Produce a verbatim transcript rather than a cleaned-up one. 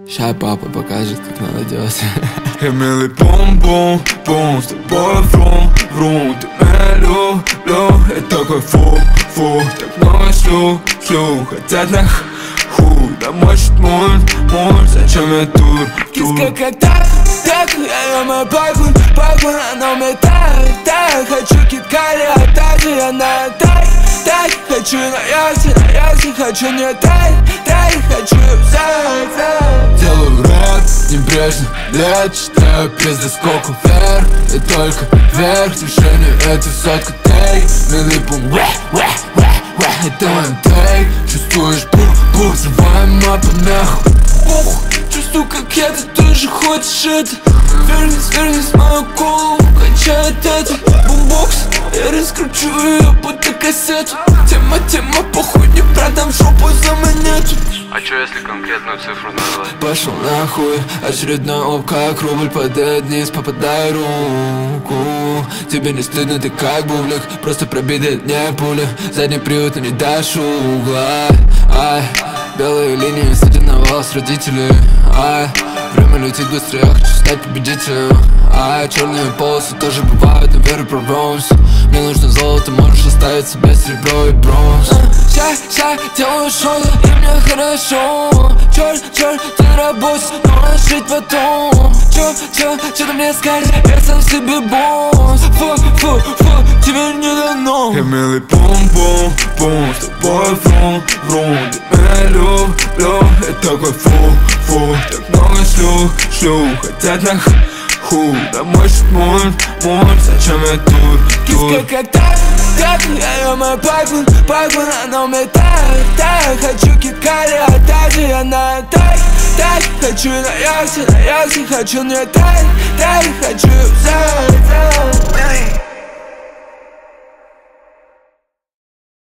Ща папа покажет, как надо делать. Я милый бум-бум-бум, с тобой врум-врум. Ты меня люблю, я такой фу-фу. Так много шлю-шлю, хотят на ху. Да может муль-муль, зачем я тур? Киска как так, так, я ее мой байкун, байкун, она мне так, так. Хочу киткали, а также я на так, так. Хочу на яхте, на яхте, хочу не так, так. Хочу взять, взять. Делаю рэп, небрежно лет, читаю пизды сколько вверх. И только вверх, движению это сотка тейк. Милый бум, вэ, вэ, вэ, вэ. Это мой тейк, чувствуешь бух-бух, взрываем на помеху. Ух, чувствую, как я, ты тоже хочешь это. Вернись, вернись в мою голову, качает это бумбокс. Я раскручу ее, будто кассету. Тема, тема, похуй, не продам жопу за монету. А чё, если конкретную цифру назвать? Пошел нахуй, очередной оп, как рубль падает вниз, попадай руку. Тебе не стыдно, ты как бублик, просто пробитый не пуля. Задний привод, но не дашь угла. Ай, белые линии, садят на вас родители. Ай, время летит быстрее, я хочу стать победителем. Ай, черные полосы тоже бывают, но верю прорвемся. Мне нужно золото, можешь оставить себе серебро и бронз. Ща, ща, делаю шоу, и мне хорошо. Черт, черт, ты на работе, но жить потом. Чё, чё, чё ты мне скажешь, я сам себе босс. Фу, фу, фу, тебе не дано. Я милый бум-бум-бум, с тобой врум-врум. Ты меня люблю, я такой фу-фу. Так много шлю-шлю, хотят на ху. Да может муль-муль, зачем я тур? Киска как так, так, я ее мой байкун, байкун, она мне так, так. Хочу киткали, а также я на так, так. Хочу на яхте, на яхте, хочу не так, так. Хочу